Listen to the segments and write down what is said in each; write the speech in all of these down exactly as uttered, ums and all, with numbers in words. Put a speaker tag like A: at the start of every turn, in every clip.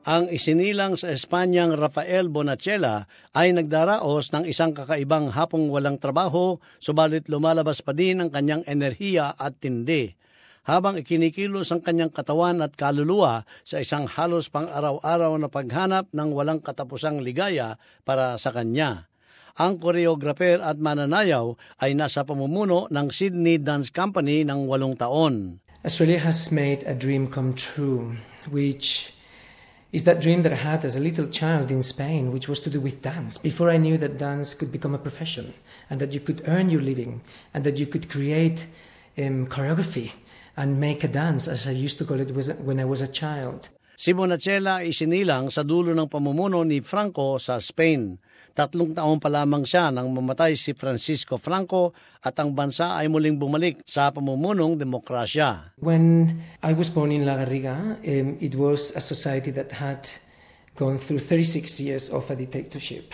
A: Ang isinilang sa Espanyang Rafael Bonachela ay nagdaraos ng isang kakaibang hapong walang trabaho, subalit lumalabas pa din ang kanyang enerhiya at tindi. Habang ikinikilos ang kanyang katawan at kaluluwa sa isang halos pang-araw-araw na paghanap ng walang katapusang ligaya para sa kanya. Ang choreographer at mananayaw ay nasa pamumuno ng Sydney Dance Company ng walong taon.
B: Australia has made a dream come true, which is that dream that I had as a little child in Spain, which was to do with dance. Before I knew that dance could become a profession and that you could earn your living and that you could create um, choreography and make a dance, as I used to call it when I was a child.
A: Si Bonachela ay isinilang sa dulo ng pamumuno ni Franco sa Spain. Tatlong taon pa lamang siya nang mamatay si Francisco Franco at ang bansa ay muling bumalik sa pamumunong demokrasya.
B: When I was born in La Garriga, um, it was a society that had gone through thirty-six years of a dictatorship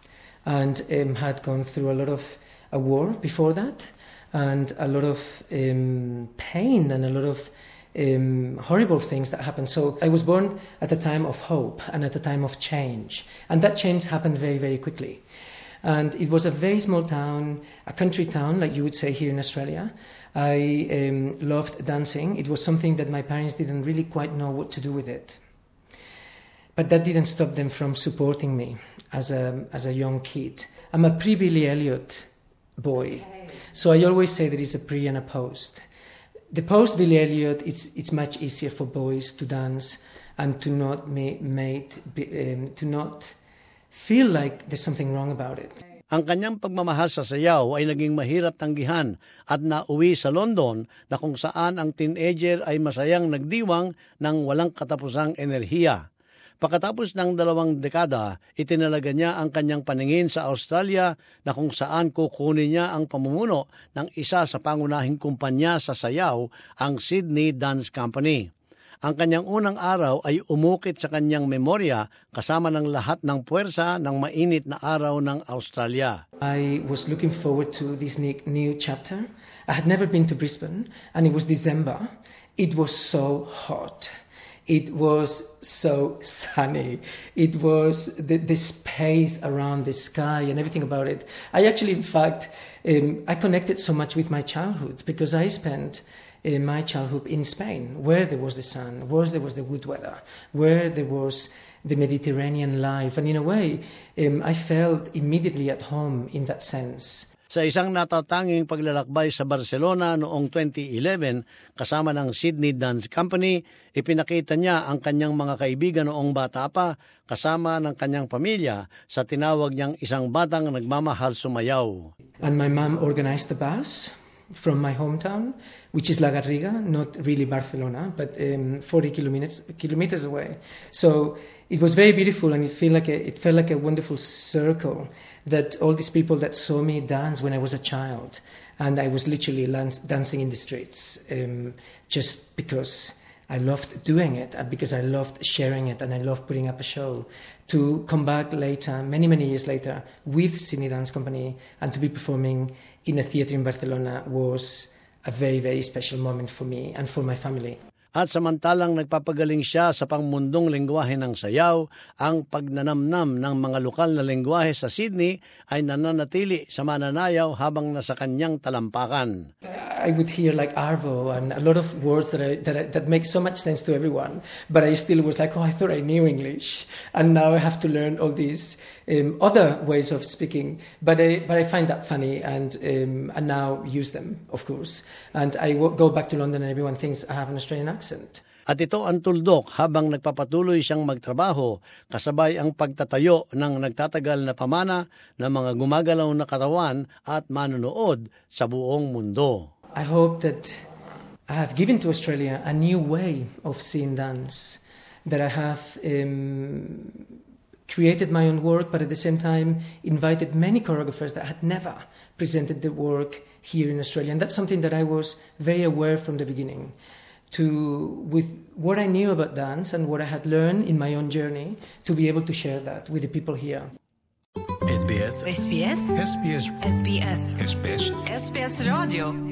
B: and um, had gone through a lot of a war before that and a lot of um, pain and a lot of Um, horrible things that happened. So I was born at a time of hope and at a time of change. And that change happened very, very quickly. And it was a very small town, a country town, like you would say here in Australia. I um, loved dancing. It was something that my parents didn't really quite know what to do with it. But that didn't stop them from supporting me as a, as a young kid. I'm a pre-Billy Elliot boy. So I always say there is a pre and a post. The post Billy Elliot, it's it's much easier for boys to dance and to not ma- made um, to not feel like there's something wrong about it.
A: Ang kanyang pagmamahal sa sayaw ay naging mahirap tanggihan at nauwi sa London na kung saan ang teenager ay masayang nagdiwang ng walang katapusang enerhiya. Pagkatapos ng dalawang dekada, itinalaga niya ang kanyang paningin sa Australia na kung saan kukunin niya ang pamumuno ng isa sa pangunahing kumpanya sa sayaw, ang Sydney Dance Company. Ang kanyang unang araw ay umukit sa kanyang memorya kasama ng lahat ng puwersa ng mainit na araw ng Australia.
B: I was looking forward to this new chapter. I had never been to Brisbane and it was December. It was so hot. It was so sunny. It was the, the space around the sky and everything about it. I actually, in fact, um, I connected so much with my childhood because I spent uh, my childhood in Spain, where there was the sun, where there was the good weather, where there was the Mediterranean life. And in a way, um, I felt immediately at home in that sense.
A: Sa isang natatanging paglalakbay sa Barcelona noong twenty eleven kasama ng Sydney Dance Company, ipinakita niya ang kanyang mga kaibigan noong bata pa kasama ng kanyang pamilya sa tinawag niyang isang batang nagmamahal sumayaw.
B: And my mom organized the bus from my hometown, which is La Garriga, not really Barcelona, but um, forty kilometers, kilometers away. So it was very beautiful and it felt like a, it felt like a wonderful circle that all these people that saw me dance when I was a child, and I was literally dancing in the streets um, just because I loved doing it, because I loved sharing it, and I loved putting up a show. To come back later, many, many years later, with Sydney Dance Company and to be performing in a theatre in Barcelona was a very, very special moment for me and for my family.
A: At samantalang nagpapagaling siya sa pangmundong lengguwahe ng sayaw, ang pagnanamnam ng mga lokal na lengguwahe sa Sydney ay nananatili sa mananayaw habang nasa kanyang talampakan.
B: I would hear like arvo and a lot of words that I, that I, that make so much sense to everyone, but I still was like, oh, I thought I knew English, and now I have to learn all these um, other ways of speaking. But I but I find that funny, and um, and now use them, of course. And I w- go back to London, and everyone thinks I have an Australian accent.
A: At ito ang tuldok habang nagpapatuloy siyang magtrabaho, kasabay ang pagtatayo ng nagtatagal na pamana ng mga gumagalaw na katawan at manonood sa buong mundo.
B: I hope that I have given to Australia a new way of seeing dance, that I have um, created my own work, but at the same time invited many choreographers that had never presented the work here in Australia. And that's something that I was very aware from the beginning. To, with what I knew about dance and what I had learned in my own journey, to be able to share that with the people here.
C: S B S.
D: S B S.
C: S B S.
D: S B S.
C: S B S.
D: S B S Radio.